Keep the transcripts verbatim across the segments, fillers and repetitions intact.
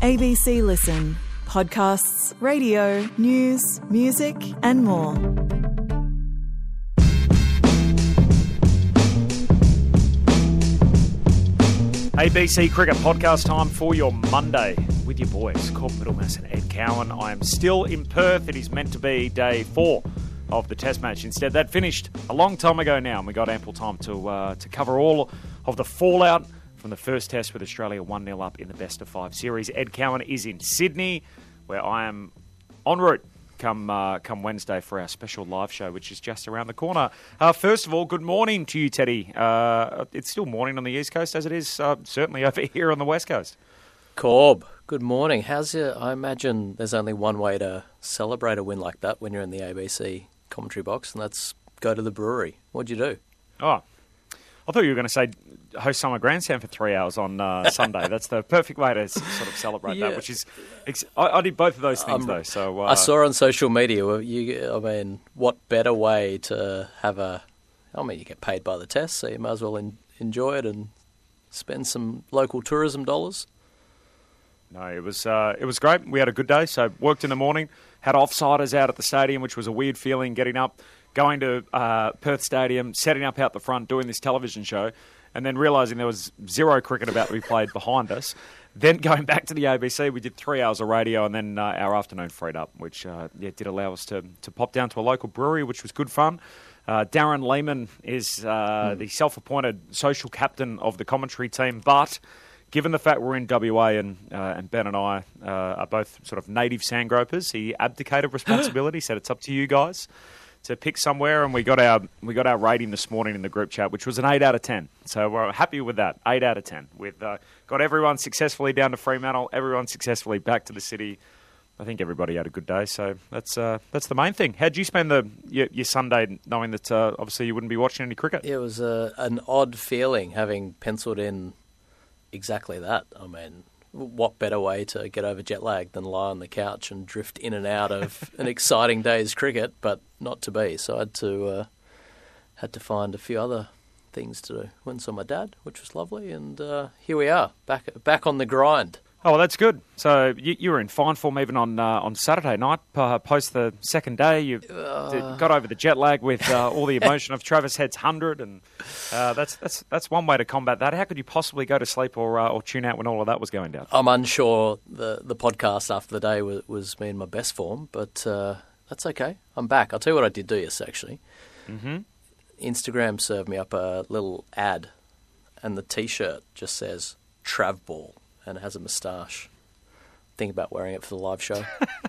A B C Listen. Podcasts, radio, news, music and more. A B C Cricket Podcast time for your Monday with your boys, Corbin Middlemass and Ed Cowan. I am still in Perth. It is meant to be day four of the Test match. Instead, that finished a long time ago now, and we got ample time to uh, to cover all of the fallout from the first Test with Australia one nil up in the best of five series. Ed Cowan is in Sydney, where I am en route come uh, come Wednesday for our special live show, which is just around the corner. Uh, first of all, good morning to you, Teddy. Uh, it's still morning on the East Coast, as it is uh, certainly over here on the West Coast. Corb, good morning. How's your... I imagine there's only one way to celebrate a win like that when you're in the A B C commentary box, and that's go to the brewery. What'd you do? Oh, I thought you were going to say host Summer Grandstand for three hours on uh, Sunday. That's the perfect way to s- sort of celebrate Yeah. that, which is... Ex- I, I did both of those things, Um, though, so... Uh, I saw on social media, well, you, I mean, what better way to have a... I mean, you get paid by the test, so you might as well en- enjoy it and spend some local tourism dollars. No, it was uh, it was great. We had a good day, so worked in the morning, had offsiders out at the stadium, which was a weird feeling, getting up, going to uh, Perth Stadium, setting up out the front, doing this television show, and then realising there was zero cricket about to be played behind us. Then going back to the A B C, we did three hours of radio, and then uh, our afternoon freed up, which uh, yeah, did allow us to, to pop down to a local brewery, which was good fun. Uh, Darren Lehman is uh, mm. the self-appointed social captain of the commentary team, but... given the fact we're in W A and uh, and Ben and I uh, are both sort of native sandgropers, he abdicated responsibility, said it's up to you guys to pick somewhere, and we got our we got our rating this morning in the group chat, which was an eight out of ten. So we're happy with that, eight out of ten. We've uh, got everyone successfully down to Fremantle, everyone successfully back to the city. I think everybody had a good day, so that's uh, that's the main thing. How'd you spend the your, your Sunday, knowing that uh, obviously you wouldn't be watching any cricket? It was a, an odd feeling having penciled in exactly that. I mean, what better way to get over jet lag than lie on the couch and drift in and out of an exciting day's cricket, but not to be. So I had to uh, had to find a few other things to do. Went and saw my dad, which was lovely, and uh, here we are, back back on the grind. Oh, well, that's good. So you, you were in fine form even on uh, on Saturday night, uh, post the second day. You uh, got over the jet lag with uh, all the emotion of Travis Head's one hundred, and uh, that's that's that's one way to combat that. How could you possibly go to sleep or uh, or tune out when all of that was going down? I'm unsure. The the podcast after the day was, was me in my best form, but uh, that's okay. I'm back. I'll tell you what I did do yesterday, actually. Mm-hmm. Instagram served me up a little ad, and the T-shirt just says Trav Ball. And it has a moustache. Think about wearing it for the live show.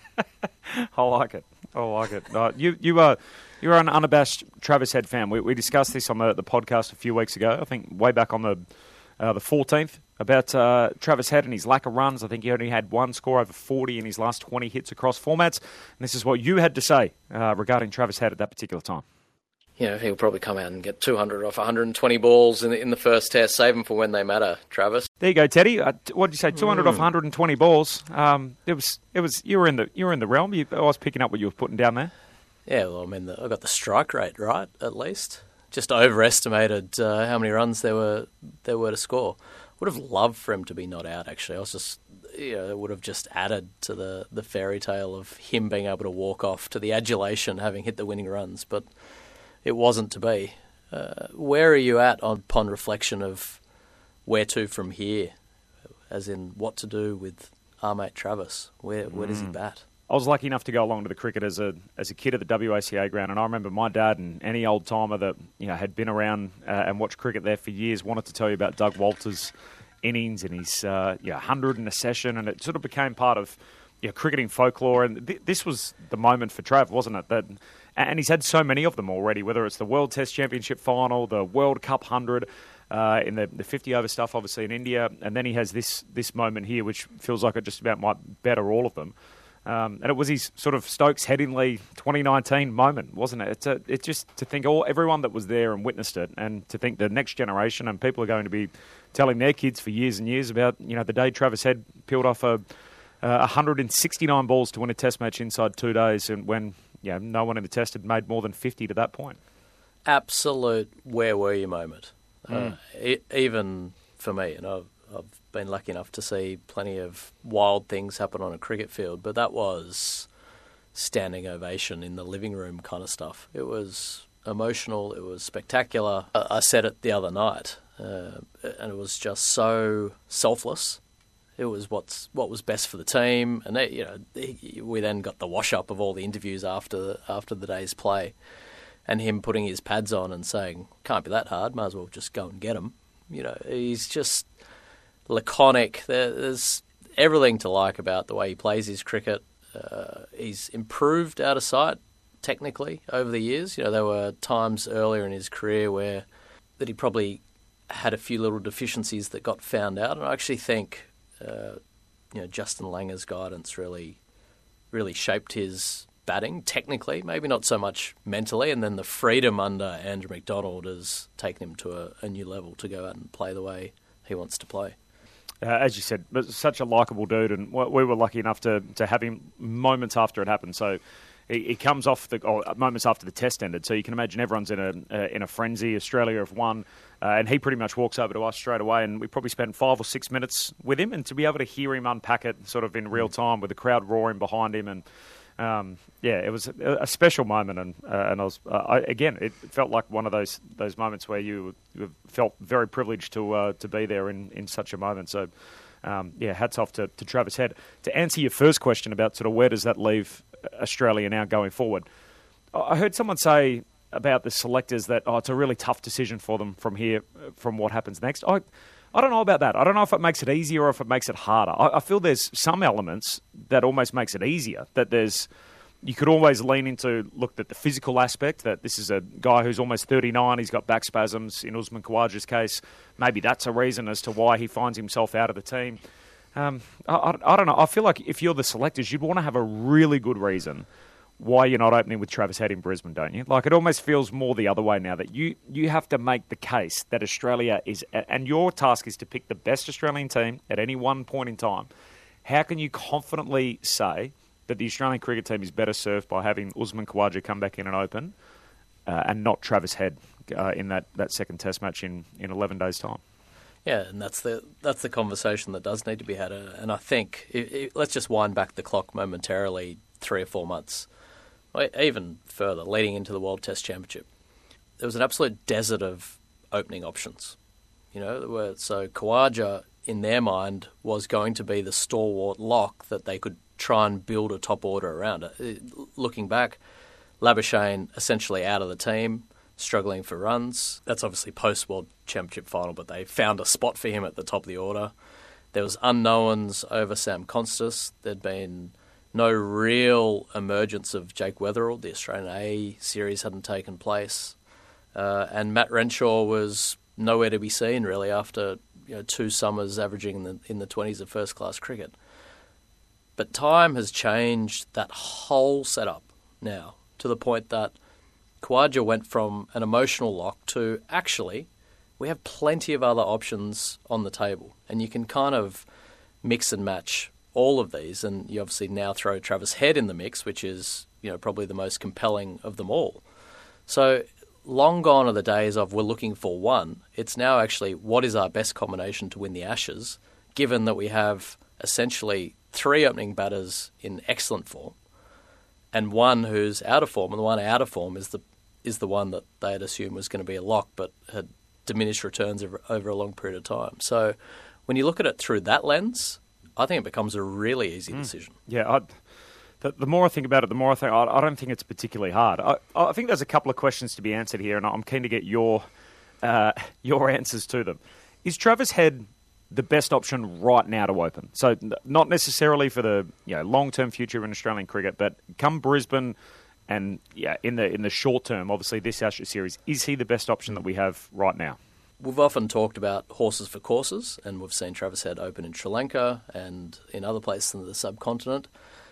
I like it. I like it. Uh, you you are you are an unabashed Travis Head fan. We we discussed this on the, the podcast a few weeks ago. I think way back on the uh, the fourteenth about uh, Travis Head and his lack of runs. I think he only had one score over forty in his last twenty hits across formats. And this is what you had to say uh, regarding Travis Head at that particular time. You know, he'll probably come out and get two hundred off one hundred twenty balls in the, in the first test. Save them for when they matter, Travis. There you go, Teddy. Uh, what did you say? two hundred mm. off one hundred twenty balls. Um, it was, it was. You were in the, you were in the realm. You, I was picking up what you were putting down there. Yeah, well, I mean, the, I got the strike rate right at least. Just overestimated uh, how many runs there were there were to score. Would have loved for him to be not out. Actually, I was just, you know, it would have just added to the the fairy tale of him being able to walk off to the adulation, having hit the winning runs, but. It wasn't to be. Uh, where are you at upon reflection of where to from here, as in what to do with our mate Travis? Where where mm. does he bat? I was lucky enough to go along to the cricket as a as a kid at the W A C A ground, and I remember my dad and any old timer that you know had been around uh, and watched cricket there for years wanted to tell you about Doug Walters' innings and his uh, you know, one hundred in a session, and it sort of became part of you know, cricketing folklore. And th- this was the moment for Trav, wasn't it? That. And he's had so many of them already, whether it's the World Test Championship final, the World Cup one hundred, uh, in the, the fifty-over stuff, obviously, in India. And then he has this this moment here, which feels like it just about might better all of them. Um, and it was his sort of Stokes Headingley twenty nineteen moment, wasn't it? It's, a, it's just to think all everyone that was there and witnessed it, and to think the next generation and people are going to be telling their kids for years and years about you know the day Travis Head peeled off a, uh, one hundred sixty-nine balls to win a Test match inside two days, and when yeah, no one in the Test had made more than fifty to that point. Absolute where were you moment. Mm. Uh, e- even for me, and I've, I've been lucky enough to see plenty of wild things happen on a cricket field, but that was standing ovation in the living room kind of stuff. It was emotional, it was spectacular. I said it the other night, uh, and it was just so selfless. It was what's what was best for the team, and they, you know, we then got the wash up of all the interviews after after the day's play, and him putting his pads on and saying, "Can't be that hard. Might as well just go and get him." You know, he's just laconic. There's everything to like about the way he plays his cricket. Uh, he's improved out of sight technically over the years. You know, there were times earlier in his career where that he probably had a few little deficiencies that got found out, and I actually think. Uh, you know, Justin Langer's guidance really, really shaped his batting technically, maybe not so much mentally, and then the freedom under Andrew McDonald has taken him to a, a new level to go out and play the way he wants to play. Uh, as you said, but such a likeable dude, and we were lucky enough to, to have him moments after it happened. So he, he comes off the oh, moments after the test ended. So you can imagine everyone's in a uh, in a frenzy. Australia have won. Uh, and he pretty much walks over to us straight away, and we probably spent five or six minutes with him, and to be able to hear him unpack it sort of in real time with the crowd roaring behind him, and um, yeah, it was a, a special moment, and uh, and I was uh, I, again, it felt like one of those those moments where you, you felt very privileged to uh, to be there in, in such a moment. So um, yeah, hats off to, to Travis Head. To answer your first question about sort of where does that leave Australia now going forward, I heard someone say about the selectors that, oh, it's a really tough decision for them from here, from what happens next. I I don't know about that. I don't know if it makes it easier or if it makes it harder. I, I feel there's some elements that almost makes it easier, that there's, you could always lean into, look at the physical aspect, that this is a guy who's almost thirty-nine, he's got back spasms, in Usman Khawaja's case. Maybe that's a reason as to why he finds himself out of the team. Um, I, I, I don't know. I feel like if you're the selectors, you'd want to have a really good reason why you're not opening with Travis Head in Brisbane, don't you? Like, it almost feels more the other way now, that you, you have to make the case that Australia is, and your task is to pick the best Australian team at any one point in time. How can you confidently say that the Australian cricket team is better served by having Usman Khawaja come back in and open uh, and not Travis Head uh, in that, that second test match in, in eleven days' time? Yeah, and that's the that's the conversation that does need to be had. And I think, it, it, let's just wind back the clock momentarily, three or four months. Even further, leading into the World Test Championship, there was an absolute desert of opening options. You know, where, so Khawaja, in their mind, was going to be the stalwart lock that they could try and build a top order around. It, looking back, Labuschagne essentially out of the team, struggling for runs. That's obviously post-World Championship final, but they found a spot for him at the top of the order. There was unknowns over Sam Constas. There'd been no real emergence of Jake Weatherald. The Australian A series hadn't taken place. Uh, and Matt Renshaw was nowhere to be seen, really, after you know, two summers averaging in the, in the twenties of first-class cricket. But time has changed that whole setup now, to the point that Khawaja went from an emotional lock to, actually, we have plenty of other options on the table. And you can kind of mix and match all of these, and you obviously now throw Travis Head in the mix, which is, you know, probably the most compelling of them all. So long gone are the days of we're looking for one. It's now actually what is our best combination to win the Ashes, given that we have essentially three opening batters in excellent form and one who's out of form, and the one out of form is the is the one that they had assumed was going to be a lock but had diminished returns over, over a long period of time. So when you look at it through that lens, I think it becomes a really easy decision. Mm. Yeah, I, the, the more I think about it, the more I think I, I don't think it's particularly hard. I, I think there's a couple of questions to be answered here, and I'm keen to get your uh, your answers to them. Is Travis Head the best option right now to open? So not necessarily for the you know long-term future in Australian cricket, but come Brisbane and yeah, in the in the short term, obviously this Ashes series, is he the best option that we have right now? We've often talked about horses for courses, and we've seen Travis Head open in Sri Lanka and in other places in the subcontinent,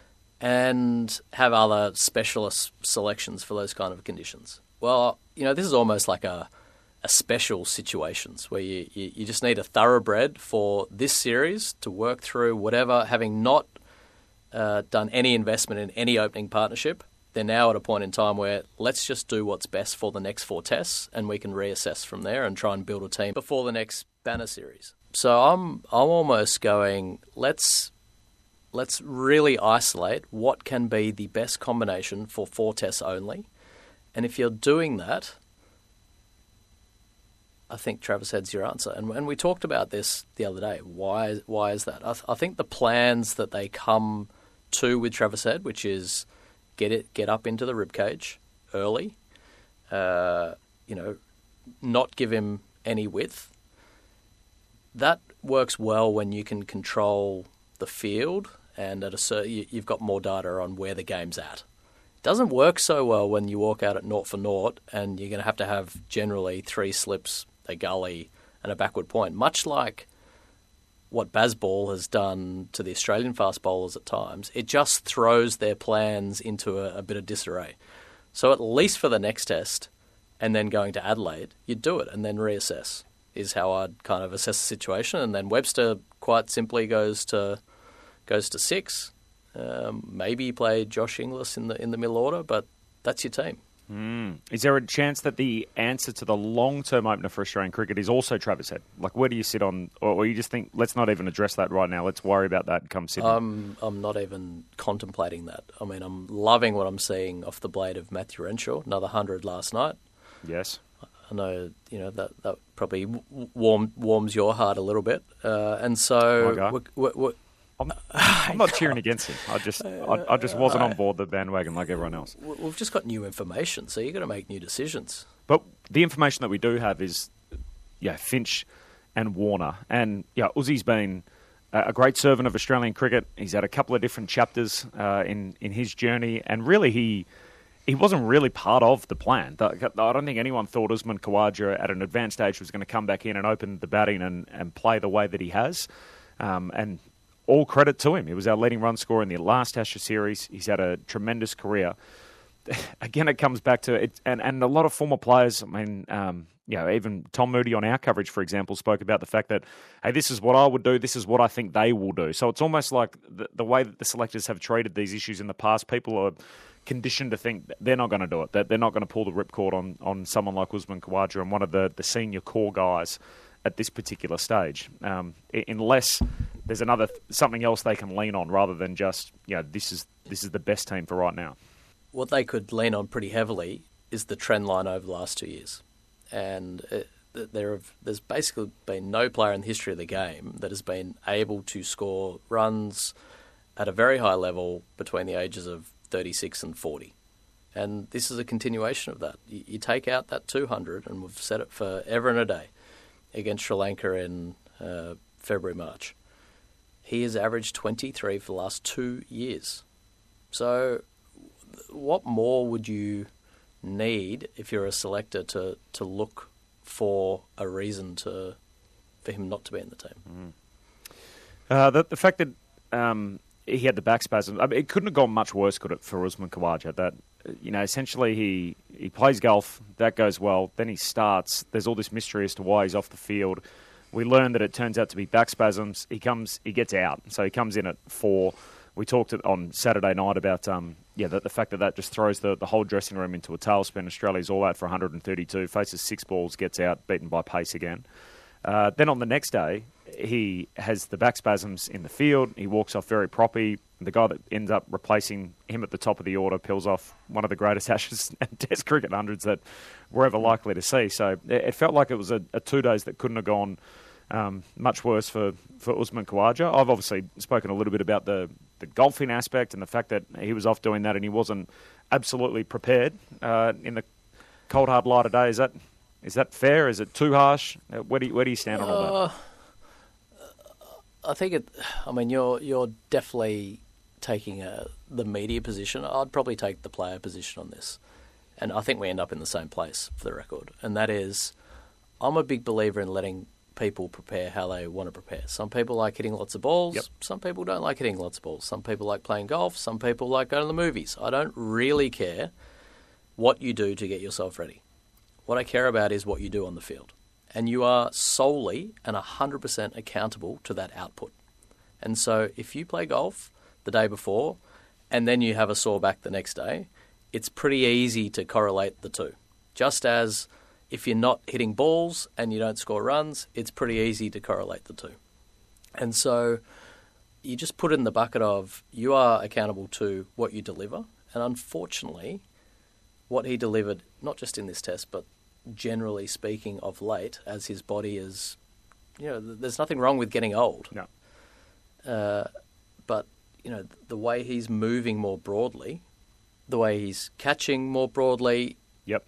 and have other specialist selections for those kind of conditions. Well, you know, this is almost like a, a special situations where you, you, you just need a thoroughbred for this series to work through whatever, having not uh, done any investment in any opening partnership. They're now at a point in time where let's just do what's best for the next four tests, and we can reassess from there and try and build a team before the next banner series. So I'm I'm almost going, let's let's really isolate what can be the best combination for four tests only. And if you're doing that, I think Travis Head's your answer. And, and we talked about this the other day. Why why is that? I, th- I think the plans that they come to with Travis Head, which is get it get up into the ribcage early, uh, you know, not give him any width. That works well when you can control the field and at a certain, you've got more data on where the game's at. It doesn't work so well when you walk out at naught for naught and you're going to have to have generally three slips, a gully and a backward point, much like what Bazball has done to the Australian fast bowlers at times. It just throws their plans into a, a bit of disarray. So at least for the next test and then going to Adelaide, you do it and then reassess is how I'd kind of assess the situation. And then Webster quite simply goes to goes to six. Um, maybe you play Josh Inglis in the in the middle order, but that's your team. Mm. Is there a chance that the answer to the long-term opener for Australian cricket is also Travis Head? Like, where do you sit on, or, or you just think, let's not even address that right now, let's worry about that come Sydney? Um, I'm not even contemplating that. I mean, I'm loving what I'm seeing off the blade of Matthew Renshaw, another one hundred last night. Yes. I know, you know, that, that probably warm, warms your heart a little bit. Uh, and so... Okay. We're, we're, we're, I'm, I'm not cheering against him. I just I, I just wasn't on board the bandwagon like everyone else. We've just got new information, so you've got to make new decisions. But the information that we do have is, yeah, Finch and Warner. And, yeah, Uzi's been a great servant of Australian cricket. He's had a couple of different chapters uh, in, in his journey. And really, he... He wasn't really part of the plan. I don't think anyone thought Usman Khawaja at an advanced age was going to come back in and open the batting and, and play the way that he has. Um, and all credit to him. He was our leading run scorer in the last Ashes series. He's had a tremendous career. Again, it comes back to it. And, and a lot of former players, I mean, um, you know, even Tom Moody on our coverage, for example, spoke about the fact that, hey, this is what I would do. This is what I think they will do. So it's almost like the, the way that the selectors have treated these issues in the past, people are conditioned to think that they're not going to do it, that they're not going to pull the ripcord on, on someone like Usman Khawaja and one of the, the senior core guys at this particular stage, um, unless there's another something else they can lean on rather than just, you know, this is this is the best team for right now. What they could lean on pretty heavily is the trend line over the last two years. And it, there have, there's basically been no player in the history of the game that has been able to score runs at a very high level between the ages of thirty-six and forty. And this is a continuation of that. You, you take out that two hundred, and we've said it for ever and a day, against Sri Lanka in uh, February, March. He has averaged twenty-three for the last two years. So what more would you need if you're a selector to, to look for a reason to for him not to be in the team? Mm. Uh, the, the fact that um, he had the back spasms, I mean, it couldn't have gone much worse, could it, for Usman Khawaja? That, you know, essentially he, he plays golf, that goes well, then he starts, there's all this mystery as to why he's off the field. We learn that it turns out to be back spasms. He comes, he gets out, so he comes in at four. We talked on Saturday night about um, yeah, the, the fact that that just throws the, the whole dressing room into a tailspin. Australia's all out for one hundred thirty-two, faces six balls, gets out, beaten by pace again. Uh, then on the next day, he has the back spasms in the field. He walks off very proppy. The guy that ends up replacing him at the top of the order peels off one of the greatest Ashes and Test cricket hundreds that we're ever likely to see. So it, it felt like it was a, a two days that couldn't have gone um, much worse for, for Usman Khawaja. I've obviously spoken a little bit about the, the golfing aspect and the fact that he was off doing that and he wasn't absolutely prepared uh, in the cold, hard light of day. Is that is that fair? Is it too harsh? Where do you, where do you stand on all that? Uh, I think it. I mean, you're you're definitely taking a, the media position. I'd probably take the player position on this, and I think we end up in the same place for the record. And that is, I'm a big believer in letting people prepare how they want to prepare. Some people like hitting lots of balls. Yep. Some people don't like hitting lots of balls. Some people like playing golf. Some people like going to the movies. I don't really care what you do to get yourself ready. What I care about is what you do on the field. And you are solely and one hundred percent accountable to that output. And so if you play golf the day before and then you have a sore back the next day, it's pretty easy to correlate the two. Just as if you're not hitting balls and you don't score runs, it's pretty easy to correlate the two. And so you just put it in the bucket of you are accountable to what you deliver. And unfortunately, what he delivered, not just in this test, but generally speaking of late, as his body is, you know, there's nothing wrong with getting old. No. Uh, but, you know, the way he's moving more broadly, the way he's catching more broadly, Yep.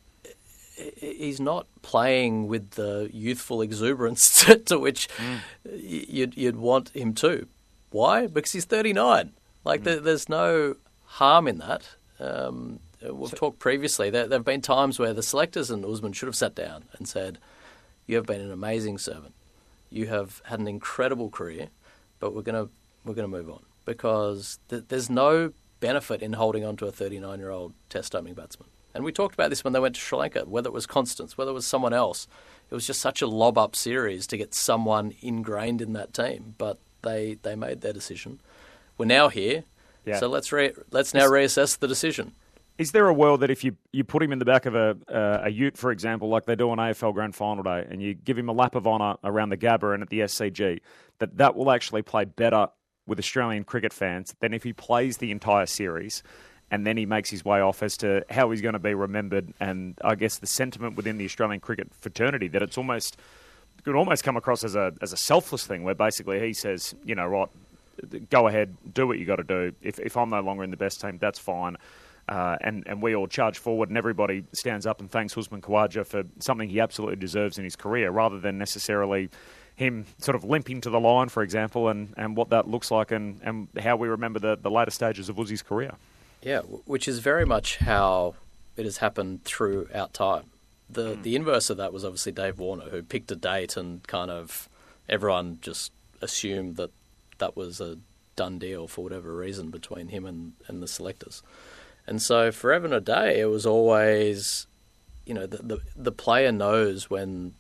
he's not playing with the youthful exuberance to, to which mm. you'd, you'd want him to. Why? Because he's thirty-nine. Like, mm. there, there's no harm in that. Um, we've so, talked previously. There, there have been times where the selectors and Usman should have sat down and said, you have been an amazing servant. You have had an incredible career, but we're going to we're going to move on. Because th- there's no benefit in holding on to a thirty-nine-year-old test opening batsman. And we talked about this when they went to Sri Lanka, whether it was Constance, whether it was someone else. It was just such a lob-up series to get someone ingrained in that team. But they, they made their decision. We're now here, yeah. so let's re- let's now reassess the decision. Is there a world that if you, you put him in the back of a uh, a ute, for example, like they do on A F L Grand Final Day, and you give him a lap of honour around the Gabba and at the S C G, that that will actually play better with Australian cricket fans than if he plays the entire series and then he makes his way off as to how he's going to be remembered, and I guess the sentiment within the Australian cricket fraternity that it's almost it could almost come across as a as a selfless thing where basically he says, you know, right, go ahead, do what you got to do. If if I'm no longer in the best team, that's fine. Uh, and, and we all charge forward and everybody stands up and thanks Usman Khawaja for something he absolutely deserves in his career, rather than necessarily him sort of limping to the line, for example, and, and what that looks like and, and how we remember the, the later stages of Uzi's career. Yeah, which is very much how it has happened throughout time. The mm. the inverse of that was obviously Dave Warner, who picked a date and kind of everyone just assumed that that was a done deal for whatever reason between him and, and the selectors. And so for Evan O'Day, it was always, you know, the, the the player knows when,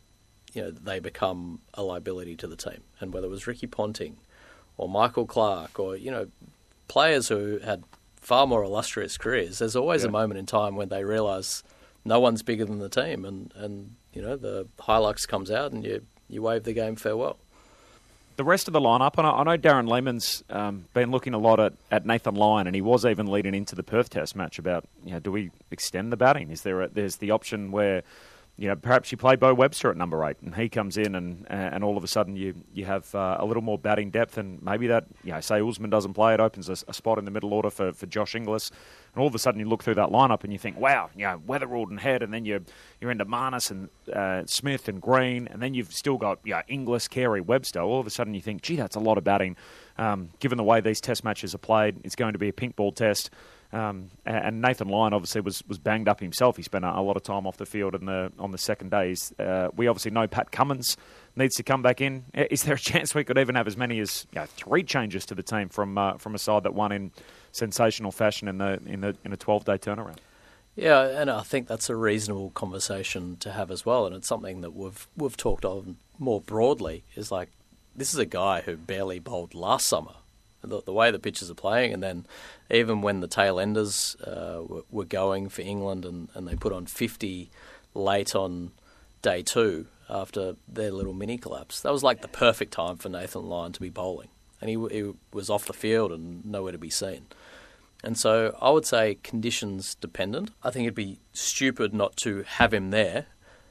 you know, they become a liability to the team. And whether it was Ricky Ponting or Michael Clark or, you know, players who had far more illustrious careers, there's always yeah. a moment in time when they realise no one's bigger than the team and, and you know, the Hilux comes out and you, you wave the game farewell. The rest of the lineup, and I know Darren Lehman's um, been looking a lot at, at Nathan Lyon, and he was even leading into the Perth Test match about, you know, do we extend the batting? Is there a, there's the option where, you know, perhaps you play Bo Webster at number eight, and he comes in, and and all of a sudden you you have uh, a little more batting depth, and maybe that, you know, say Usman doesn't play, it opens a, a spot in the middle order for, for Josh Inglis, and all of a sudden you look through that lineup and you think, wow, you know, Weatherald and Head, and then you're you're into Marnus and uh, Smith and Green, and then you've still got, you know, Inglis, Carey, Webster. All of a sudden you think, gee, that's a lot of batting. Um, given the way these Test matches are played, it's going to be a pink ball test. Um, and Nathan Lyon obviously was, was banged up himself. He spent a, a lot of time off the field in the, on the second days. Uh, we obviously know Pat Cummins needs to come back in. Is there a chance we could even have as many as, you know, three changes to the team from uh, from a side that won in sensational fashion in the in the in a twelve-day turnaround? Yeah, and I think that's a reasonable conversation to have as well, and it's something that we've we've talked on more broadly. Is like, this is a guy who barely bowled last summer. The, the way the pitches are playing, and then even when the tail enders uh, were, were going for England and, and they put on fifty late on day two after their little mini collapse, that was like the perfect time for Nathan Lyon to be bowling. And he, he was off the field and nowhere to be seen. And so I would say conditions dependent. I think it'd be stupid not to have him there.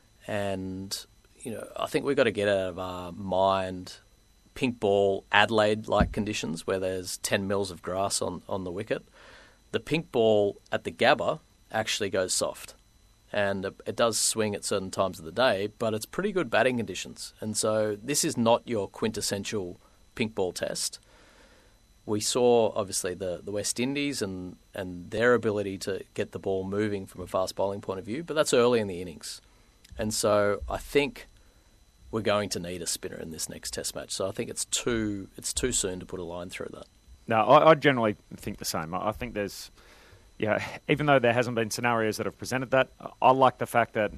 And, you know, I think we've got to get out of our mind pink ball Adelaide-like conditions where there's ten mils of grass on, on the wicket. The pink ball at the Gabba actually goes soft. And it does swing at certain times of the day, but it's pretty good batting conditions. And so this is not your quintessential pink ball test. We saw, obviously, the, the West Indies and, and their ability to get the ball moving from a fast bowling point of view, but that's early in the innings. And so I think we're going to need a spinner in this next Test match. So I think it's too it's too soon to put a line through that. No, I, I generally think the same. I think there's, yeah, even though there hasn't been scenarios that have presented that, I like the fact that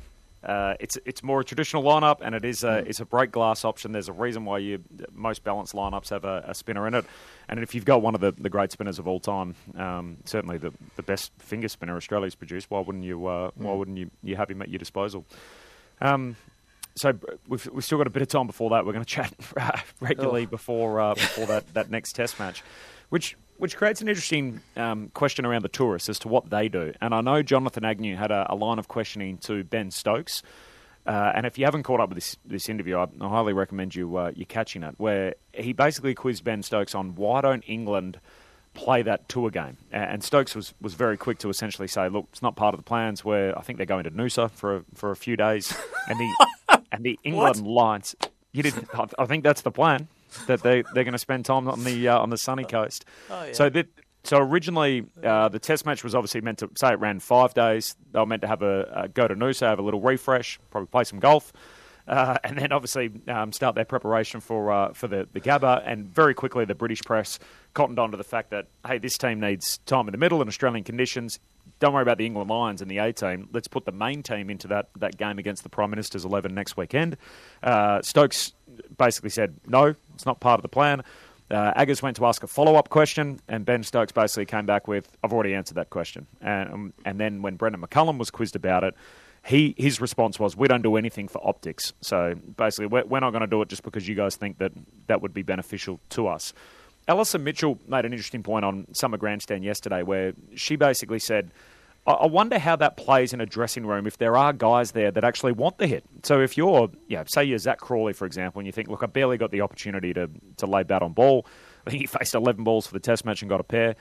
Uh, it's it's more a traditional lineup, and it is a it's a break glass option. There's a reason why you most balanced lineups have a, a spinner in it, and if you've got one of the, the great spinners of all time, um, certainly the, the best finger spinner Australia's produced, why wouldn't you uh, why wouldn't you, you have him at your disposal? Um, so we've we've still got a bit of time before that. We're going to chat regularly oh. before uh, before that, that next Test match, which. Which creates an interesting um, question around the tourists as to what they do. And I know Jonathan Agnew had a, a line of questioning to Ben Stokes. Uh, and if you haven't caught up with this, this interview, I, I highly recommend you uh, you catching it, where he basically quizzed Ben Stokes on why don't England play that tour game. And Stokes was, was very quick to essentially say, look, it's not part of the plans. Where I think they're going to Noosa for a, for a few days. And the and the England Lions, you didn't. I, I think that's the plan. That they they're going to spend time on the uh, on the sunny coast. Oh, yeah. So that so originally uh, the Test match was obviously meant to say it ran five days. They were meant to have a, a go to Noosa, have a little refresh, probably play some golf, uh, and then obviously um, start their preparation for uh, for the the Gabba. And very quickly the British press cottoned on to the fact that hey, this team needs time in the middle in Australian conditions. Don't worry about the England Lions and the A team. Let's put the main team into that, that game against the Prime Minister's eleven next weekend. Uh, Stokes basically said, no, it's not part of the plan. Uh, Aggers went to ask a follow-up question, and Ben Stokes basically came back with, I've already answered that question. And, um, and then when Brendan McCullum was quizzed about it, he his response was, we don't do anything for optics. So basically, we're, we're not going to do it just because you guys think that that would be beneficial to us. Alison Mitchell made an interesting point on Summer Grandstand yesterday where she basically said, I wonder how that plays in a dressing room if there are guys there that actually want the hit. So if you're, yeah, say you're Zach Crawley, for example, and you think, look, I barely got the opportunity to, to lay bat on ball. I think he faced eleven balls for the Test match and got a pair.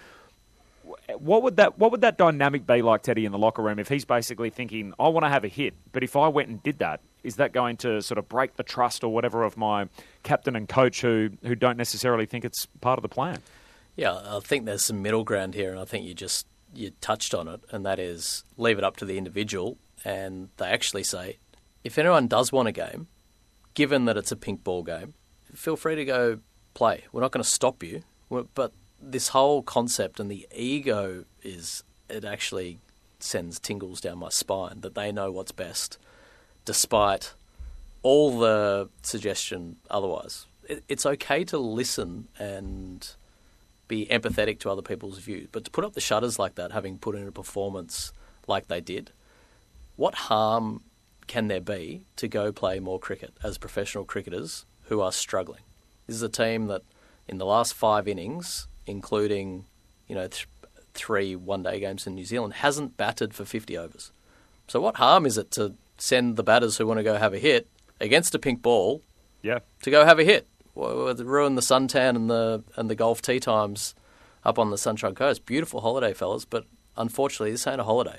What would that what would that dynamic be like, Teddy, in the locker room if he's basically thinking, I want to have a hit, but if I went and did that, is that going to sort of break the trust or whatever of my captain and coach who, who don't necessarily think it's part of the plan? Yeah, I think there's some middle ground here, and I think you just you touched on it, and that is leave it up to the individual. And they actually say, if anyone does want a game, given that it's a pink ball game, feel free to go play. We're not going to stop you. But this whole concept and the ego is, it actually sends tingles down my spine that they know what's best, despite all the suggestion otherwise. It, it's okay to listen and be empathetic to other people's views, but to put up the shutters like that, having put in a performance like they did, what harm can there be to go play more cricket as professional cricketers who are struggling? This is a team that in the last five innings, including you know th- three one-day games in New Zealand, hasn't batted for fifty overs. So what harm is it to send the batters who want to go have a hit against a pink ball yeah. to go have a hit? Well, ruin the suntan and the and the golf tee times up on the Sunshine Coast. Beautiful holiday, fellas, but unfortunately this ain't a holiday.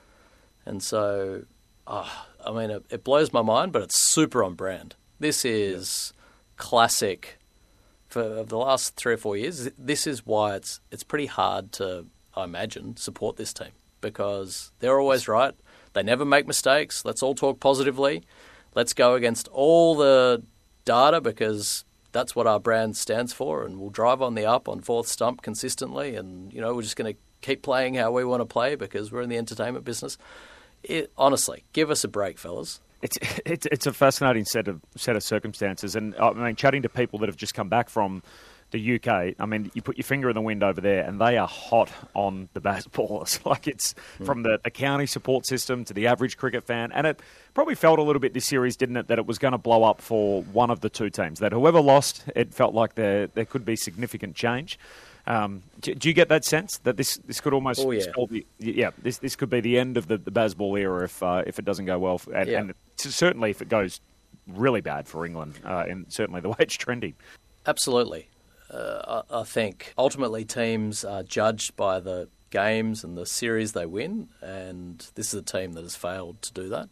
And so, oh, I mean, it, it blows my mind, but it's super on brand. This is yeah. classic. For the last three or four years, this is why it's it's pretty hard to, I imagine, support this team, because they're always right. They never make mistakes. Let's all talk positively. Let's go against all the data because that's what our brand stands for, and we'll drive on the up on fourth stump consistently, and you know we're just going to keep playing how we want to play because we're in the entertainment business. It, honestly, give us a break, fellas. It's it's it's a fascinating set of set of circumstances, and I mean, chatting to people that have just come back from the U K, I mean, you put your finger in the wind over there, and they are hot on the baseballers. Like it's mm. from the, the county support system to the average cricket fan, and it probably felt a little bit this series, didn't it, that it was going to blow up for one of the two teams. That whoever lost, it felt like there there could be significant change. Um, do, do you get that sense that this, this could almost oh, yeah. be, yeah this this could be the end of the, the baseball era if uh, if it doesn't go well, and, yeah. and certainly if it goes really bad for England, uh, and certainly the way it's trending. Absolutely. Uh, I, I think ultimately teams are judged by the games and the series they win, and this is a team that has failed to do that.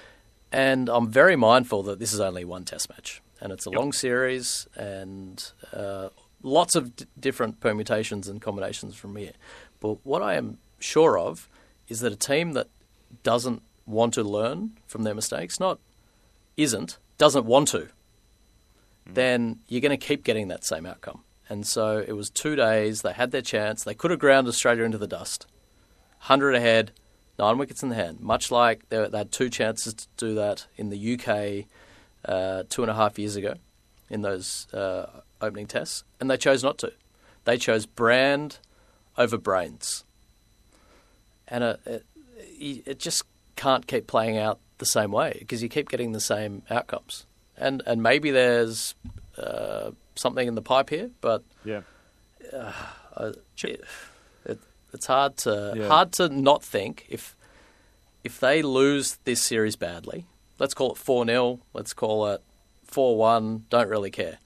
And I'm very mindful that this is only one Test match, and it's a yep. long series, and uh, lots of d- different permutations and combinations from here. But what I am sure of is that a team that doesn't want to learn from their mistakes, not isn't, doesn't want to, mm. then you're going to keep getting that same outcome. And so it was two days, they had their chance, they could have ground Australia into the dust. one hundred ahead, Nine wickets in the hand. Much like they, they had two chances to do that in the U K uh, two and a half years ago in those uh, opening tests, and they chose not to. They chose brand over brains. And it, it, it just can't keep playing out the same way because you keep getting the same outcomes. And and maybe there's uh, something in the pipe here, but yeah, uh, it, it, it's hard to yeah. hard to not think if if they lose this series badly. Let's call it four nil. Let's call it four one. Don't really care.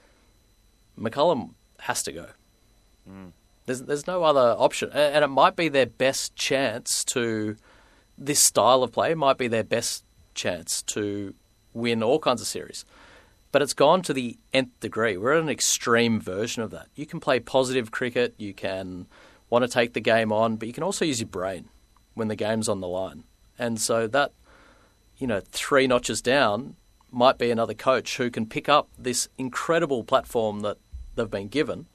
McCullum has to go. Mm. There's there's no other option, and it might be their best chance to. This style of play might be their best chance to win all kinds of series. But it's gone to the nth degree. We're at an extreme version of that. You can play positive cricket, you can want to take the game on, but you can also use your brain when the game's on the line. And so that, you know, three notches down might be another coach who can pick up this incredible platform that they've been given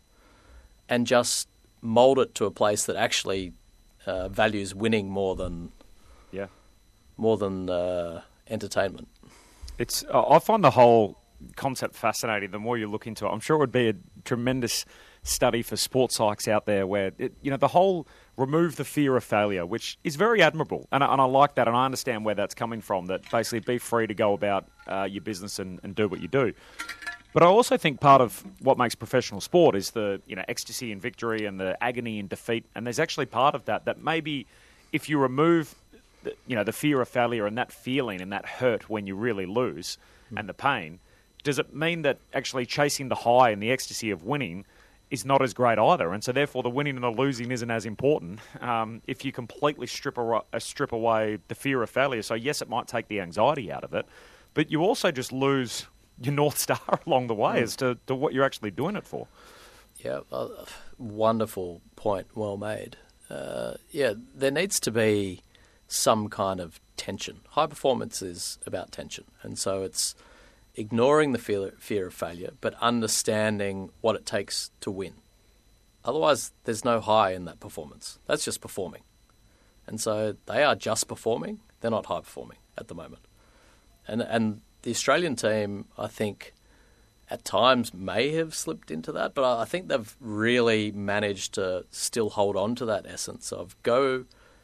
and just mould it to a place that actually uh, values winning more than... Yeah, more than uh, entertainment. It's. I find the whole concept fascinating. The more you look into it, I'm sure it would be a tremendous study for sports psychs out there, where it, you know the whole remove the fear of failure, which is very admirable, and I, and I like that, and I understand where that's coming from. That basically be free to go about uh, your business and, and do what you do. But I also think part of what makes professional sport is the you know ecstasy in victory and the agony in defeat, and there's actually part of that that maybe if you remove The, you know, the fear of failure and that feeling and that hurt when you really lose mm. and the pain, does it mean that actually chasing the high and the ecstasy of winning is not as great either? And so therefore the winning and the losing isn't as important um, if you completely strip, a, uh, strip away the fear of failure. So yes, it might take the anxiety out of it, but you also just lose your North Star along the way mm. as to, to what you're actually doing it for. Yeah, uh, wonderful point, well made. Uh, yeah, there needs to be some kind of tension. High performance is about tension. And so it's ignoring the fear, fear of failure, but understanding what it takes to win. Otherwise, there's no high in that performance. That's just performing. And so they are just performing. They're not high performing at the moment. And and the Australian team, I think, at times may have slipped into that, but I think they've really managed to still hold on to that essence of go...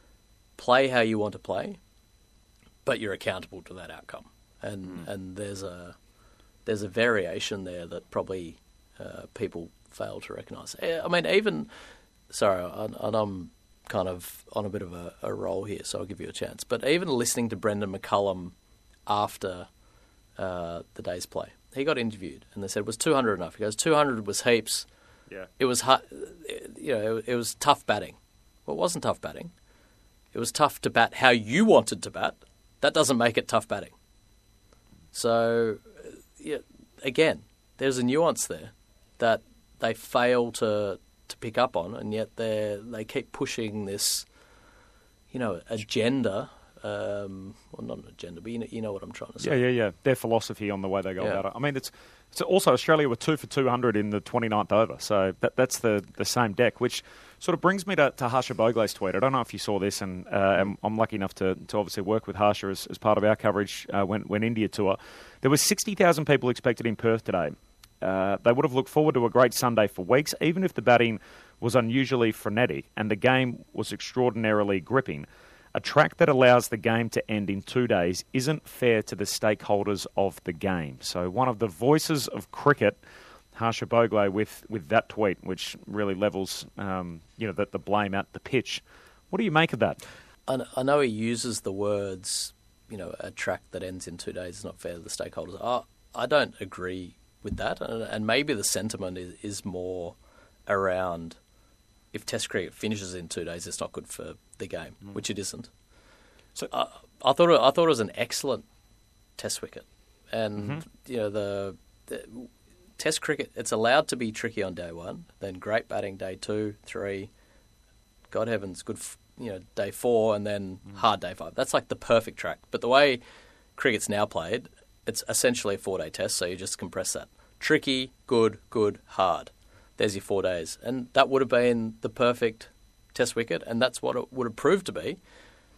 play how you want to play, but you're accountable to that outcome. And mm. and there's a there's a variation there that probably uh, people fail to recognise. I mean, even sorry, and I'm kind of on a bit of a, a roll here, so I'll give you a chance. But even listening to Brendan McCullum after uh, the day's play, he got interviewed, and they said, "Was two hundred enough?" He goes, two hundred was heaps. Yeah, it was hard, you know, it, it was tough batting. Well, it wasn't tough batting. It was tough to bat how you wanted to bat. That doesn't make it tough batting. So, yeah, again, there's a nuance there that they fail to to pick up on, and yet they they keep pushing this, you know, agenda. Um, well, not an agenda, but you know, you know what I'm trying to say. Yeah, yeah, yeah. Their philosophy on the way they go yeah. about it. I mean, it's it's also Australia were two for two hundred in the twenty-ninth over, so that, that's the, the same deck, which sort of brings me to, to Harsha Bhogle's tweet. I don't know if you saw this, and uh, I'm, I'm lucky enough to, to obviously work with Harsha as, as part of our coverage uh, when, when India tour. There were sixty thousand people expected in Perth today. Uh, they would have looked forward to a great Sunday for weeks, even if the batting was unusually frenetic and the game was extraordinarily gripping. A track that allows the game to end in two days isn't fair to the stakeholders of the game. So one of the voices of cricket, Harsha Bhogle, with, with that tweet, which really levels um, you know the, the blame at the pitch. What do you make of that? I, I know he uses the words, you know, a track that ends in two days is not fair to the stakeholders. I, I don't agree with that, and, and maybe the sentiment is, is more around if Test cricket finishes in two days, it's not good for the game, mm. which it isn't. So I, I thought it, I thought it was an excellent Test wicket, and mm-hmm. you know the, the Test cricket, it's allowed to be tricky on day one, then great batting day two, three, God heavens, good you know day four, and then mm. hard day five. That's like the perfect track. But the way cricket's now played, it's essentially a four-day Test, so you just compress that. Tricky, good, good, hard. There's your four days. And that would have been the perfect Test wicket, and that's what it would have proved to be.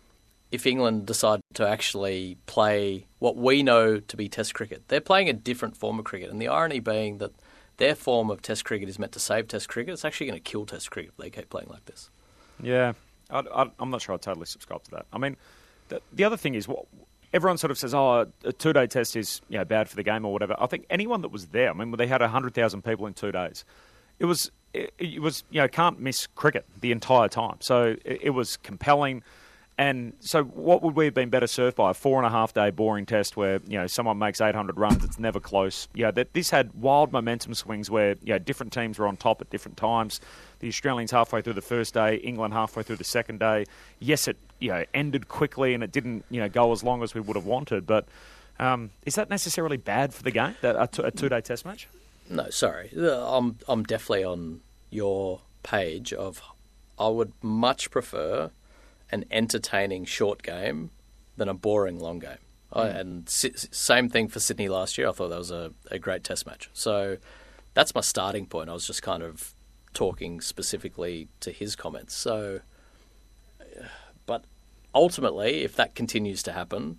if England decide to actually play what we know to be Test cricket. They're playing a different form of cricket, and the irony being that their form of Test cricket is meant to save Test cricket. It's actually going to kill Test cricket if they keep playing like this. Yeah, I, I, I'm not sure I totally subscribe to that. I mean, the, the other thing is, what everyone sort of says, oh, a two-day test is you know, bad for the game or whatever. I think anyone that was there, I mean, they had one hundred thousand people in two days. It was, it, it was you know, can't miss cricket the entire time. So it, it was compelling. And so what would we have been better served by? A four-and-a-half-day boring test where, you know, someone makes eight hundred runs, it's never close. You know, that this had wild momentum swings where, you know, different teams were on top at different times. The Australians halfway through the first day, England halfway through the second day. Yes, it, you know, ended quickly and it didn't, you know, go as long as we would have wanted. But um, is that necessarily bad for the game, that a, t- a two-day test match? No, sorry. I'm, I'm definitely on your page of I would much prefer an entertaining short game than a boring long game. Mm. I, and si- same thing for Sydney last year. I thought that was a, a great test match. So that's my starting point. I was just kind of talking specifically to his comments. So, but ultimately, if that continues to happen,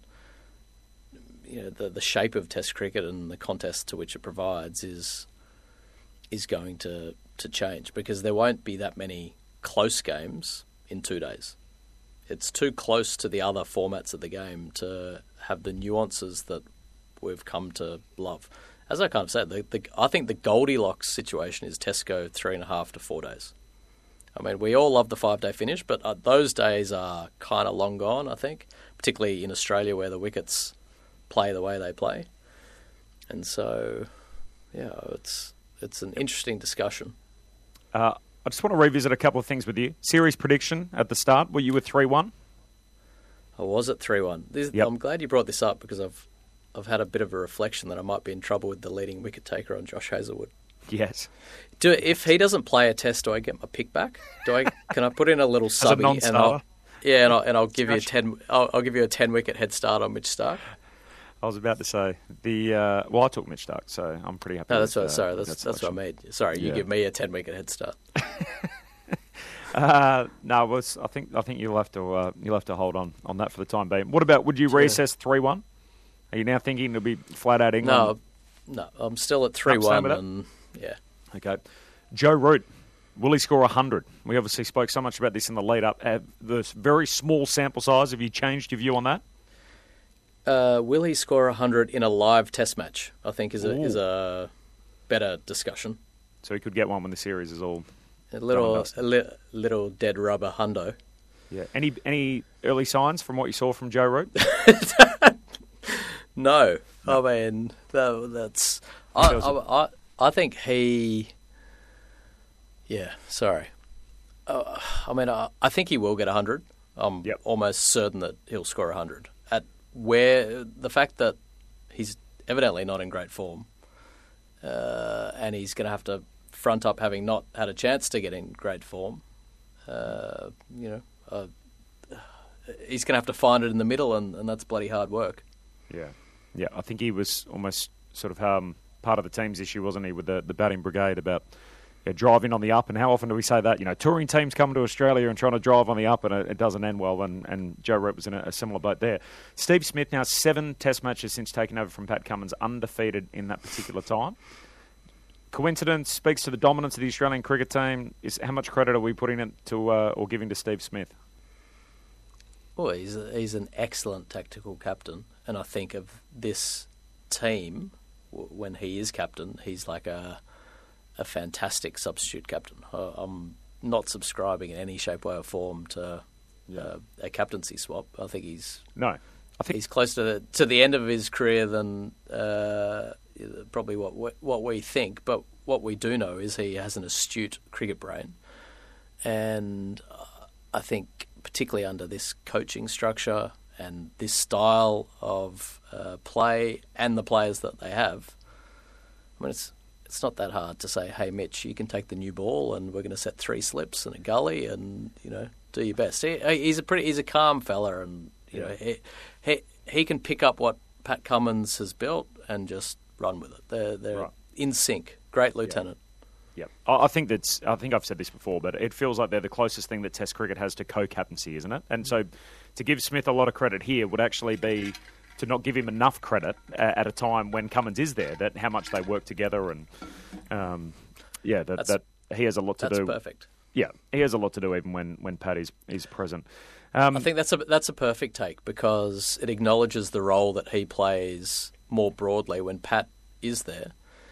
you know, the, the shape of Test cricket and the contest to which it provides is is going to, to change because there won't be that many close games in two days. It's too close to the other formats of the game to have the nuances that we've come to love. As I kind of said, the, the, I think the Goldilocks situation is Test go three and a half to four days. I mean, we all love the five-day finish, but uh, those days are kind of long gone, I think, particularly in Australia where the wickets play the way they play. And so, yeah, it's it's an interesting discussion. Uh I just want to revisit a couple of things with you. Series prediction at the start. Were you with three one? I was at three one. This, yep. I'm glad you brought this up because I've I've had a bit of a reflection that I might be in trouble with the leading wicket taker on Josh Hazlewood. Yes. Do if he doesn't play a test, do I get my pick back? Do I? Can I put in a little subby? As a non-starter? And I'll, yeah, and I'll, and I'll give you a ten. I'll, I'll give you a ten wicket head start on Mitch Starc. I was about to say the uh, well, I took Mitch Starc, so I'm pretty happy. No, that's with, what. Uh, sorry, that's that's what I made. Sorry, you yeah. give me a ten wicket head start. uh, no, was I think I think you'll have to uh, you'll have to hold on on that for the time being. What about? Would you reassess three one? Are you now thinking it'll be flat out England? No, no, I'm still at three one, and yeah. Okay, Joe Root. Will he score one hundred? We obviously spoke so much about this in the lead up. Uh, the very small sample size. Have you changed your view on that? Uh, will he score one hundred in a live test match? I think is a Ooh. is a better discussion. So he could get one when the series is all a little a li- little dead rubber hundo. Yeah. Any any early signs from what you saw from Joe Root? no. no, I mean that, that's I, I I I think he. Yeah, sorry. Uh, I mean, I, I think he will get one hundred. I'm yep. almost certain that he'll score one hundred. At where the fact that he's evidently not in great form, uh, and he's going to have to front up having not had a chance to get in great form, uh, you know, uh, he's going to have to find it in the middle, and, and that's bloody hard work. Yeah, yeah. I think he was almost sort of um, part of the team's issue, wasn't he, with the, the batting brigade about yeah, driving on the up. And how often do we say that? You know, touring teams come to Australia and trying to drive on the up, and it, it doesn't end well. And, and Joe Root was in a, a similar boat there. Steve Smith now seven Test matches since taking over from Pat Cummins, undefeated in that particular time. Coincidence speaks to the dominance of the Australian cricket team. Is how much credit are we putting it to uh, or giving to Steve Smith? Well, he's a, he's an excellent tactical captain, and I think of this team w- when he is captain, he's like a a fantastic substitute captain. I, I'm not subscribing in any shape, way, or form to yeah. uh, a captaincy swap. I think he's no. I think he's close to the to the end of his career than uh, probably what we, what we think. But what we do know is he has an astute cricket brain, and uh, I think particularly under this coaching structure and this style of uh, play and the players that they have, I mean, it's it's not that hard to say, hey, Mitch, you can take the new ball and we're going to set three slips and a gully and, you know, do your best. He, he's a pretty, he's a calm fella, and, you know, he, he, he can pick up what Pat Cummins has built and just run with it. They're, they're right. in sync. Great lieutenant. Yep. I I think that's. I think I've said this before, but it feels like they're the closest thing that Test cricket has to co-captaincy, isn't it? And so, to give Smith a lot of credit here would actually be to not give him enough credit at a time when Cummins is there. That how much they work together, and um, yeah, that, that he has a lot to that's do. That's perfect. Yeah, he has a lot to do even when when Pat is is present. Um, I think that's a that's a perfect take because it acknowledges the role that he plays more broadly when Pat is there.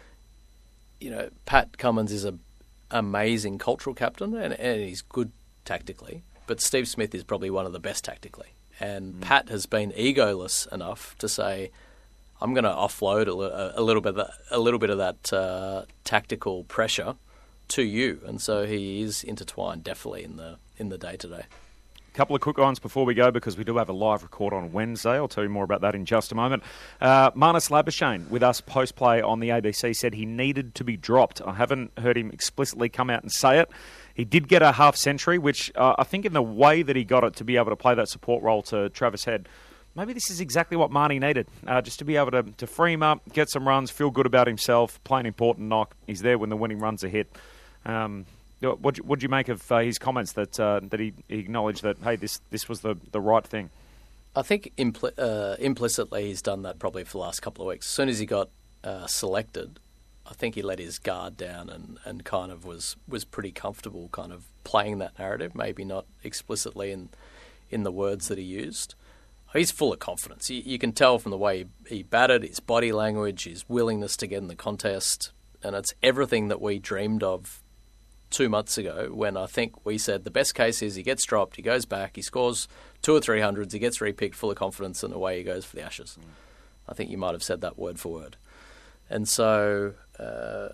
You know, Pat Cummins is an amazing cultural captain and, and he's good tactically, but Steve Smith is probably one of the best tactically. And mm. Pat has been egoless enough to say, "I'm going to offload a, a little bit, of that, a little bit of that uh, tactical pressure to you," and so he is intertwined definitely in the in the day to day. Couple of quick ones before we go, because we do have a live record on Wednesday. I'll tell you more about that in just a moment. Uh, Marnus Labuschagne, with us post-play on the A B C, said he needed to be dropped. I haven't heard him explicitly come out and say it. He did get a half century, which uh, I think in the way that he got it to be able to play that support role to Travis Head, maybe this is exactly what Marnie needed, uh, just to be able to, to free him up, get some runs, feel good about himself, play an important knock. He's there when the winning runs are hit. Um, What what do you make of uh, his comments that uh, that he, he acknowledged that, hey, this this was the, the right thing? I think impl- uh, implicitly he's done that probably for the last couple of weeks. As soon as he got uh, selected, I think he let his guard down and, and kind of was, was pretty comfortable kind of playing that narrative, maybe not explicitly in in the words that he used. He's full of confidence. You, you can tell from the way he, he batted, his body language, his willingness to get in the contest, and it's everything that we dreamed of two months ago when I think we said the best case is he gets dropped, he goes back, he scores two or three hundreds, he gets repicked full of confidence, and away he goes for the Ashes. Mm. I think you might have said that word for word. And so uh,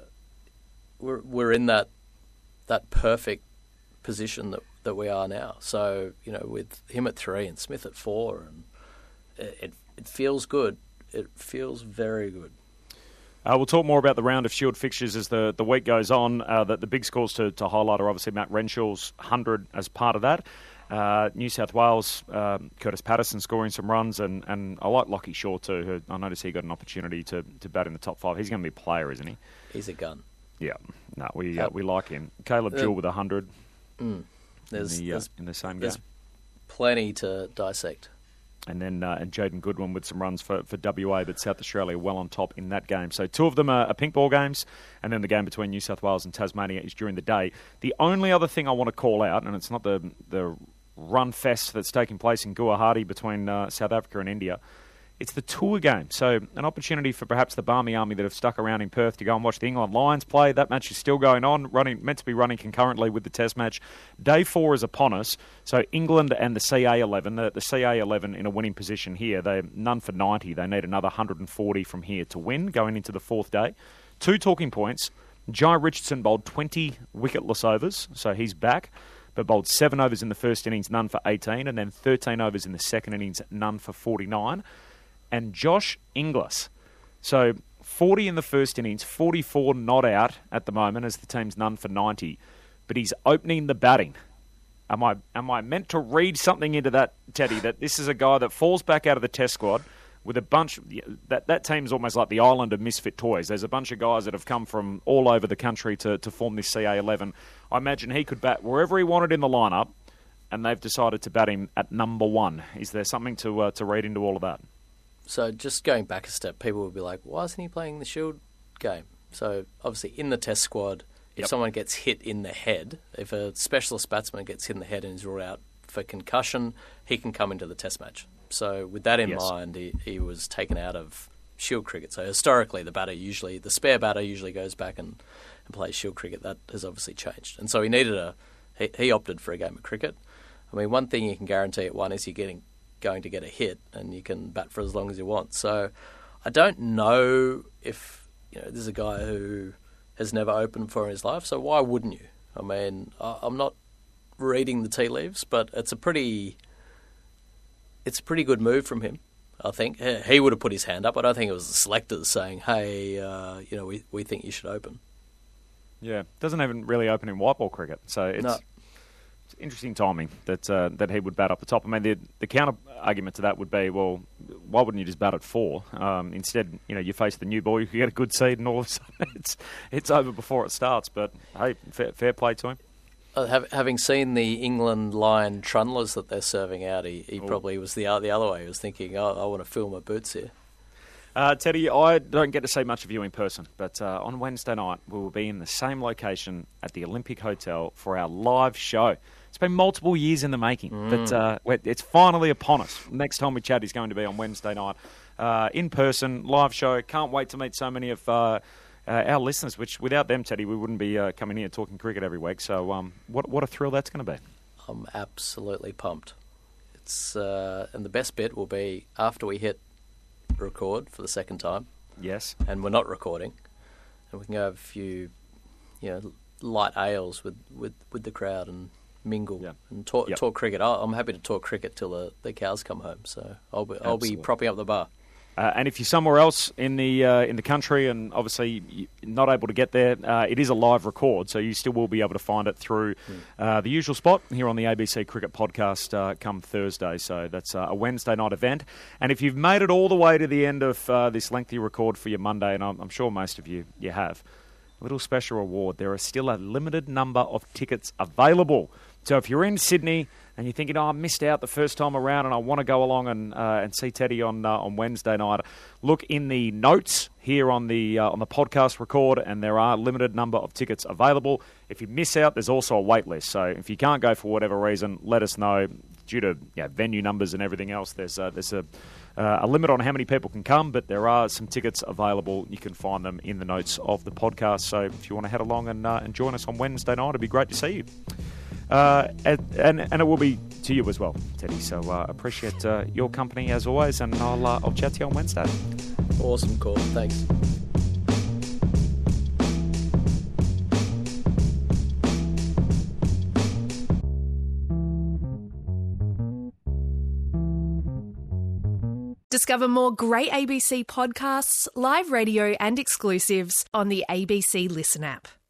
we're we're in that that perfect position that that we are now. So, you know, with him at three and Smith at four, and it it, it feels good. It feels very good. Uh, we'll talk more about the round of Shield fixtures as the, the week goes on. Uh, the, the big scores to, to highlight are obviously Matt Renshaw's one hundred as part of that. Uh, New South Wales, um, Curtis Patterson scoring some runs, and, and I like Lockie Shaw too. Who I noticed he got an opportunity to, to bat in the top five. He's going to be a player, isn't he? He's a gun. Yeah, no, we uh, we like him. Caleb uh, Jewell with one hundred mm, there's, in, the, uh, there's, in the same there's game. Plenty to dissect. And then uh, and Jaden Goodwin with some runs for, for W A, but South Australia well on top in that game. So two of them are, are pink ball games, and then the game between New South Wales and Tasmania is during the day. The only other thing I want to call out, and it's not the the run fest that's taking place in Guwahati between uh, South Africa and India, it's the tour game. So an opportunity for perhaps the Barmy Army that have stuck around in Perth to go and watch the England Lions play. That match is still going on, running meant to be running concurrently with the Test match. Day four is upon us. So England and the C A eleven, the, the C A eleven in a winning position here. They're none for ninety. They need another one hundred forty from here to win going into the fourth day. Two talking points. Jai Richardson bowled twenty wicketless overs, so he's back, but bowled seven overs in the first innings, none for eighteen, and then thirteen overs in the second innings, none for forty-nine. And Josh Inglis. So forty in the first innings, forty-four not out at the moment as the team's none for ninety. But he's opening the batting. Am I am I meant to read something into that, Teddy, that this is a guy that falls back out of the Test squad with a bunch... That, that team's almost like the island of misfit toys. There's a bunch of guys that have come from all over the country to, to form this C A eleven. I imagine he could bat wherever he wanted in the lineup, and they've decided to bat him at number one. Is there something to uh, to read into all of that? So just going back a step, people would be like, why isn't he playing the Shield game? So obviously in the Test squad, if yep. someone gets hit in the head, if a specialist batsman gets hit in the head and is ruled out for concussion, he can come into the Test match. So with that in yes. mind, he, he was taken out of Shield cricket. So historically, the batter usually, the spare batter usually goes back and, and plays Shield cricket. That has obviously changed. And so he needed a, he, he opted for a game of cricket. I mean, one thing you can guarantee at one is you're getting going to get a hit and you can bat for as long as you want. So I don't know if, you know, there's a guy who has never opened for in his life, so why wouldn't you? I mean, I'm not reading the tea leaves, but it's a pretty it's a pretty good move from him, I think. He would have put his hand up. I don't think it was the selectors saying, hey, uh, you know, we, we think you should open. Yeah, doesn't even really open in white ball cricket, so it's... No. Interesting timing that uh, that he would bat up the top. I mean, the the counter argument to that would be, well, why wouldn't you just bat at four? Um, instead, you know, you face the new ball, you get a good seed, and all of a sudden it's it's over before it starts. But hey, fair, fair play to him. Uh, have, having seen the England Lion trundlers that they're serving out, he, he probably was the the other way. He was thinking, oh, I want to fill my boots here. Uh, Teddy, I don't get to see much of you in person, but uh, on Wednesday night we will be in the same location at the Olympic Hotel for our live show. It's been multiple years in the making, mm. but uh, it's finally upon us. Next time we chat is going to be on Wednesday night, uh, in person, live show. Can't wait to meet so many of uh, uh, our listeners, which without them, Teddy, we wouldn't be uh, coming here talking cricket every week. So um, what, what a thrill that's going to be. I'm absolutely pumped. It's uh, and the best bit will be after we hit record for the second time. Yes. And we're not recording. And we can go have a few, you know, light ales with, with, with the crowd and mingle yeah. and talk yep. talk cricket. I'm happy to talk cricket till the, the cows come home. So I'll be I'll be propping up the bar. Uh, and if you're somewhere else in the uh, in the country and obviously you're not able to get there, uh, it is a live record, so you still will be able to find it through uh, the usual spot here on the A B C Cricket Podcast uh, come Thursday. So that's uh, a Wednesday night event. And if you've made it all the way to the end of uh, this lengthy record for your Monday, and I'm, I'm sure most of you, you have, a little special reward. There are still a limited number of tickets available. So if you're in Sydney and you're thinking, oh, I missed out the first time around and I want to go along and uh, and see Teddy on uh, on Wednesday night, look in the notes here on the uh, on the podcast record, and there are a limited number of tickets available. If you miss out, there's also a wait list. So if you can't go for whatever reason, let us know. Due to you know, venue numbers and everything else, there's uh, there's a uh, a limit on how many people can come, but there are some tickets available. You can find them in the notes of the podcast. So if you want to head along and, uh, and join us on Wednesday night, it'd be great to see you. Uh, and, and and it will be to you as well, Teddy. So uh, appreciate uh, your company as always, and I'll uh, I'll chat to you on Wednesday. Awesome call, thanks. Discover more great A B C podcasts, live radio and exclusives on the A B C Listen app.